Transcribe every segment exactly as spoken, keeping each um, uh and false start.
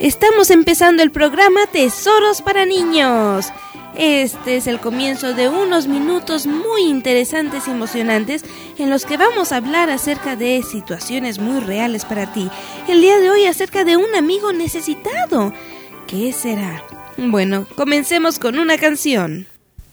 Estamos empezando el programa Tesoros para Niños. Este es el comienzo de unos minutos muy interesantes y emocionantes en los que vamos a hablar acerca de situaciones muy reales para ti. El día de hoy acerca de un amigo necesitado. ¿Qué será? Bueno, comencemos con una canción.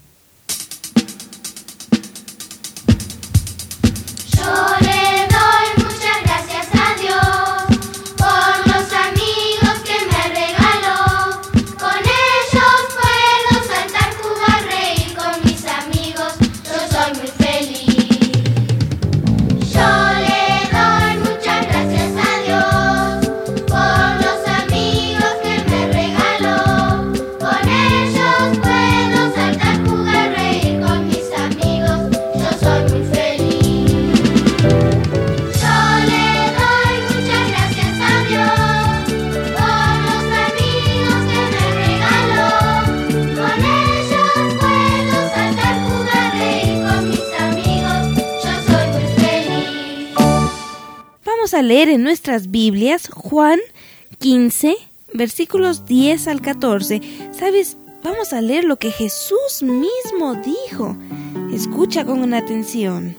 A leer en nuestras Biblias Juan quince, versículos diez al catorce. ¿Sabes? Vamos a leer lo que Jesús mismo dijo. Escucha con atención.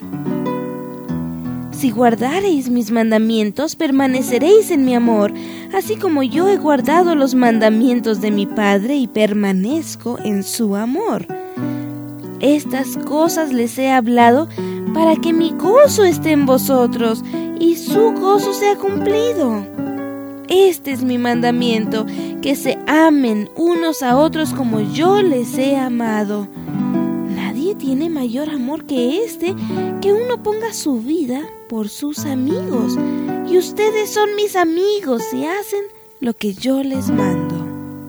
Si guardareis mis mandamientos, permaneceréis en mi amor, así como yo he guardado los mandamientos de mi Padre y permanezco en su amor. Estas cosas les he hablado para que mi gozo esté en vosotros y su gozo sea cumplido. Este es mi mandamiento, que se amen unos a otros como yo les he amado. Nadie tiene mayor amor que este, que uno ponga su vida por sus amigos. Y ustedes son mis amigos si hacen lo que yo les mando.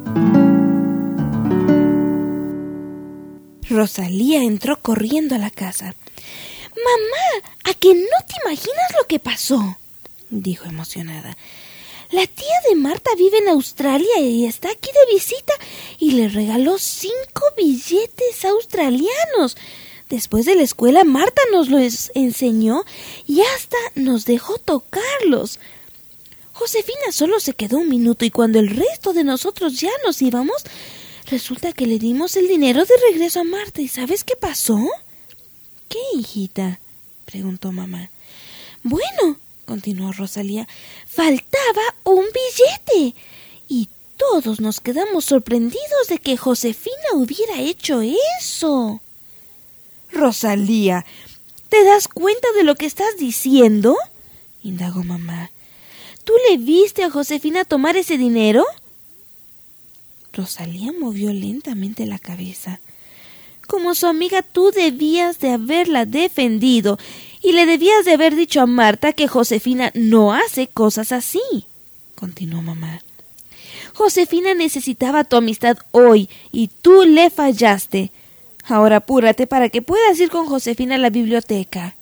Rosalía entró corriendo a la casa. «Mamá, ¿a que no te imaginas lo que pasó?», dijo emocionada. «La tía de Marta vive en Australia y está aquí de visita y le regaló cinco billetes australianos. Después de la escuela Marta nos los enseñó y hasta nos dejó tocarlos. Josefina solo se quedó un minuto y cuando el resto de nosotros ya nos íbamos, resulta que le dimos el dinero de regreso a Marta. ¿Y sabes qué pasó?». «¿Qué, hijita?», preguntó mamá. «Bueno», continuó Rosalía, «faltaba un billete y todos nos quedamos sorprendidos de que Josefina hubiera hecho eso». «Rosalía, ¿te das cuenta de lo que estás diciendo?», indagó mamá. «¿Tú le viste a Josefina tomar ese dinero?». Rosalía movió lentamente la cabeza. «Como su amiga, tú debías de haberla defendido y le debías de haber dicho a Marta que Josefina no hace cosas así», continuó mamá. «Josefina necesitaba tu amistad hoy y tú le fallaste. Ahora apúrate para que puedas ir con Josefina a la biblioteca».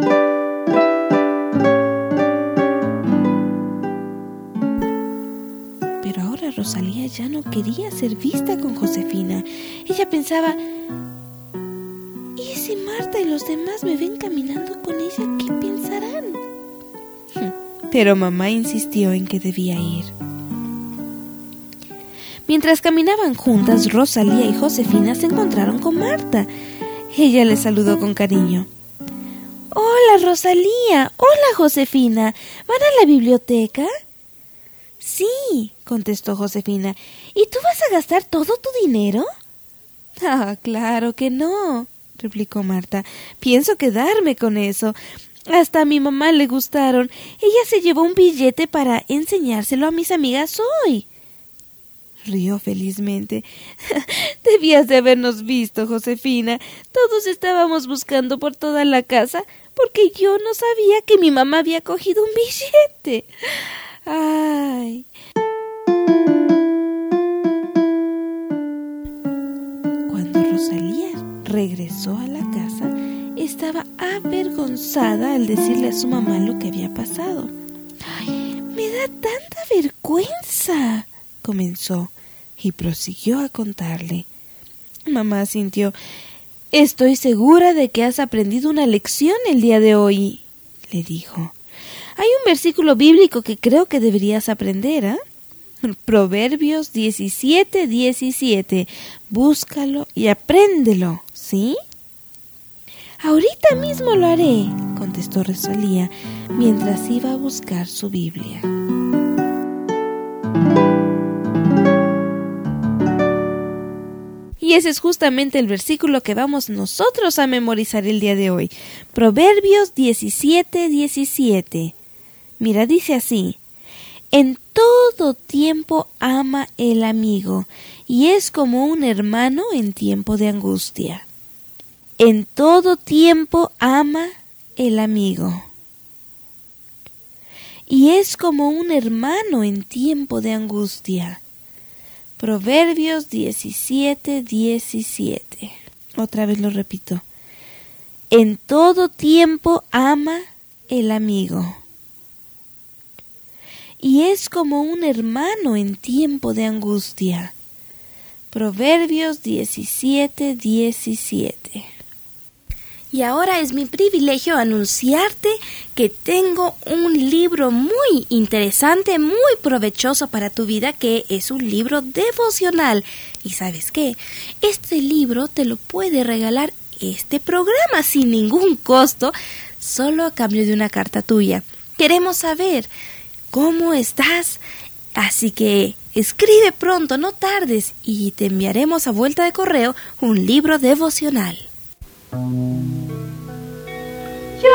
Pero ahora Rosalía ya no quería ser vista con Josefina. Ella pensaba: ¿y si Marta y los demás me ven caminando con ella, qué pensarán? Pero mamá insistió en que debía ir. Mientras caminaban juntas, Rosalía y Josefina se encontraron con Marta. Ella les saludó con cariño. «Hola, Rosalía. Hola, Josefina. ¿Van a la biblioteca?». «Sí», contestó Josefina. «¿Y tú vas a gastar todo tu dinero?». «Ah, claro que no», replicó Marta. «Pienso quedarme con eso. Hasta a mi mamá le gustaron. Ella se llevó un billete para enseñárselo a mis amigas hoy». Rió felizmente. «Debías de habernos visto, Josefina. Todos estábamos buscando por toda la casa porque yo no sabía que mi mamá había cogido un billete. Ay». Cuando Rosalía regresó a la casa, estaba avergonzada al decirle a su mamá lo que había pasado. «Ay, me da tanta vergüenza», comenzó, y prosiguió a contarle. Mamá sintió. «Estoy segura de que has aprendido una lección el día de hoy», le dijo. «Hay un versículo bíblico que creo que deberías aprender, ¿eh?». Proverbios diecisiete diecisiete. Búscalo y apréndelo, ¿sí? Ahorita mismo lo haré, contestó Rosalía mientras iba a buscar su Biblia. Y ese es justamente el versículo que vamos nosotros a memorizar el día de hoy. Proverbios diecisiete diecisiete. Mira, dice así: en todo tiempo ama el amigo, y es como un hermano en tiempo de angustia. En todo tiempo ama el amigo, y es como un hermano en tiempo de angustia. Proverbios diecisiete diecisiete. Otra vez lo repito. En todo tiempo ama el amigo, y es como un hermano en tiempo de angustia. Proverbios diecisiete diecisiete. Y ahora es mi privilegio anunciarte que tengo un libro muy interesante, muy provechoso para tu vida, que es un libro devocional. ¿Y sabes qué? Este libro te lo puede regalar este programa sin ningún costo, solo a cambio de una carta tuya. Queremos saber cómo estás, así que escribe pronto, no tardes, y te enviaremos a vuelta de correo un libro devocional. Yo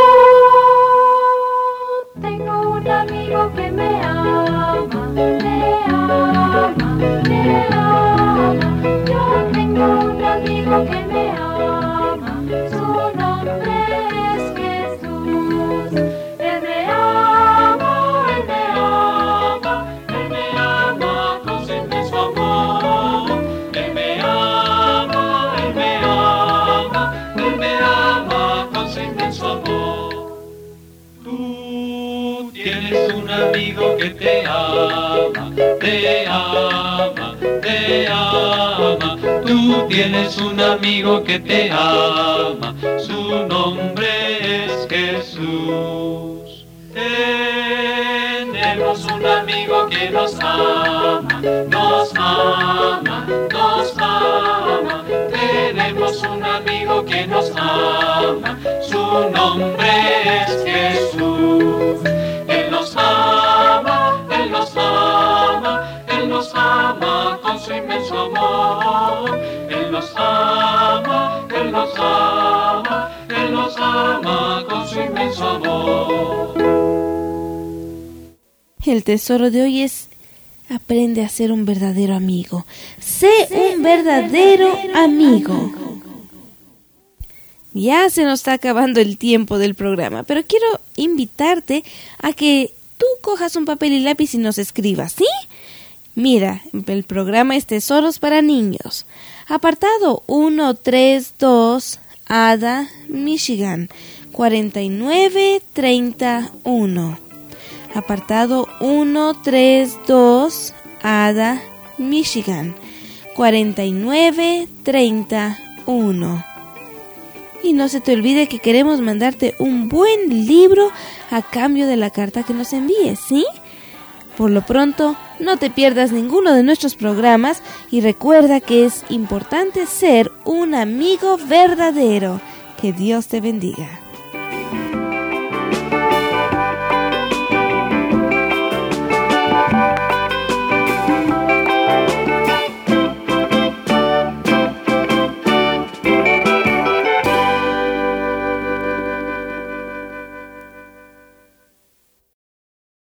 tengo un amigo que me ama, me ama, me ama. Yo tengo un amigo que me ama, su nombre es Jesús. Él me ama, él me ama, él me ama con su inmenso amor. Él me ama, él me ama, él me ama con su inmenso amor. Tú tienes un amigo que te ama, te ama, te ama. Tú tienes un amigo que te ama, su nombre es Jesús. Tenemos un amigo que nos ama, nos ama, nos ama. Tenemos un amigo que nos ama, su nombre es Jesús. Él nos ama, Él nos ama, Él nos ama con su inmenso amor. Él nos ama, Él nos ama, Él nos ama con su inmenso amor. El tesoro de hoy es: aprende a ser un verdadero amigo. Sé un verdadero amigo. Ya se nos está acabando el tiempo del programa, pero quiero invitarte a que tú cojas un papel y lápiz y nos escribas, ¿sí? Mira, el programa es Tesoros para Niños. Apartado uno tres dos, Ada, Michigan, cuarenta y nueve treinta y uno. Apartado uno tres dos, Ada, Michigan, cuarenta y nueve treinta y uno. Y no se te olvide que queremos mandarte un buen libro a cambio de la carta que nos envíes, ¿sí? Por lo pronto, no te pierdas ninguno de nuestros programas y recuerda que es importante ser un amigo verdadero. Que Dios te bendiga.